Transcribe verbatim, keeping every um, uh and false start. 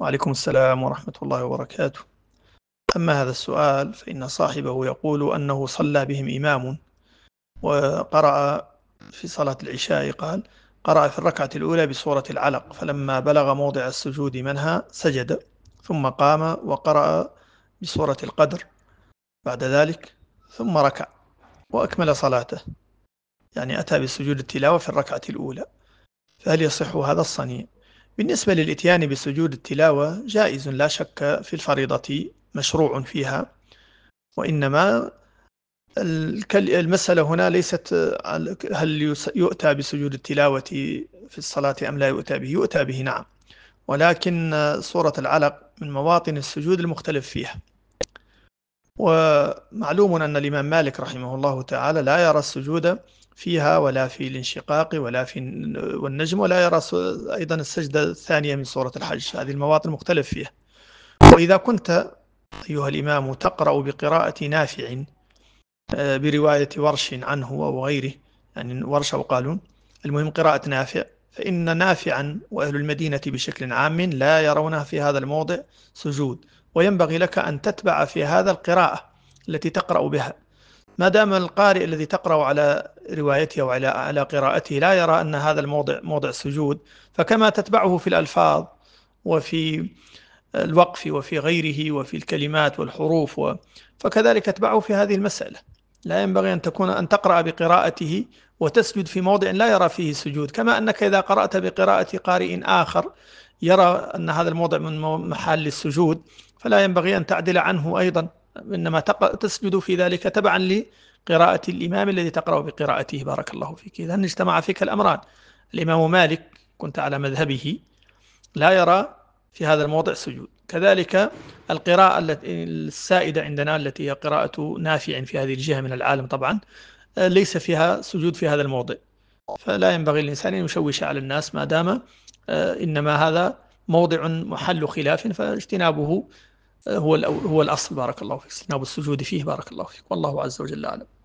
وعليكم السلام ورحمة الله وبركاته. أما هذا السؤال فإن صاحبه يقول أنه صلى بهم إمام وقرأ في صلاة العشاء، قال قرأ في الركعة الأولى بسورة العلق، فلما بلغ موضع السجود منها سجد، ثم قام وقرأ بسورة القدر بعد ذلك، ثم ركع وأكمل صلاته، يعني أتى بسجود التلاوة في الركعة الأولى. فهل يصح هذا الصنيع؟ بالنسبة للإتيان بسجود التلاوة جائز لا شك، في الفريضة مشروع فيها، وإنما المسألة هنا ليست هل يؤتى بسجود التلاوة في الصلاة أم لا يؤتى به. يؤتى به نعم، ولكن سورة العلق من مواطن السجود المختلف فيها. ومعلوم أن الإمام مالك رحمه الله تعالى لا يرى السجود فيها ولا في الانشقاق ولا في والنجم، ولا يرى أيضا السجدة الثانية من سورة الحج. هذه المواطن مختلف فيها. وإذا كنت أيها الإمام تقرأ بقراءة نافع برواية ورش عنه أو غيره، يعني ورش وقالون، المهم قراءة نافع، فإن نافعا وأهل المدينة بشكل عام لا يرونها في هذا الموضع سجود، وينبغي لك أن تتبع في هذا القراءة التي تقرأ بها، ما دام القارئ الذي تقرأ على روايته أو على على قراءته لا يرى أن هذا الموضع موضع سجود، فكما تتبعه في الألفاظ وفي الوقف وفي غيره وفي الكلمات والحروف و... فكذلك تتبعه في هذه المسألة. لا ينبغي أن تكون أن تقرأ بقراءته وتسجد في موضع لا يرى فيه سجود، كما أنك إذا قرأت بقراءة قارئ آخر يرى أن هذا الموضع من محل السجود فلا ينبغي أن تعدل عنه أيضا، إنما تسجد في ذلك تبعا لقراءة الإمام الذي تقرأ بقراءته. بارك الله فيك. إذا اجتمع فيك الأمران. الإمام مالك كنت على مذهبه لا يرى في هذا الموضع سجود، كذلك القراءة السائدة عندنا التي هي قراءة نافع في هذه الجهة من العالم طبعا ليس فيها سجود في هذا الموضع، فلا ينبغي الإنسان أن يشوش على الناس ما دام إنما هذا موضع محل خلاف، فاجتنابه هو هو الأصل. بارك الله فيك. اجتناب السجود فيه. بارك الله فيك، والله عز وجل أعلم.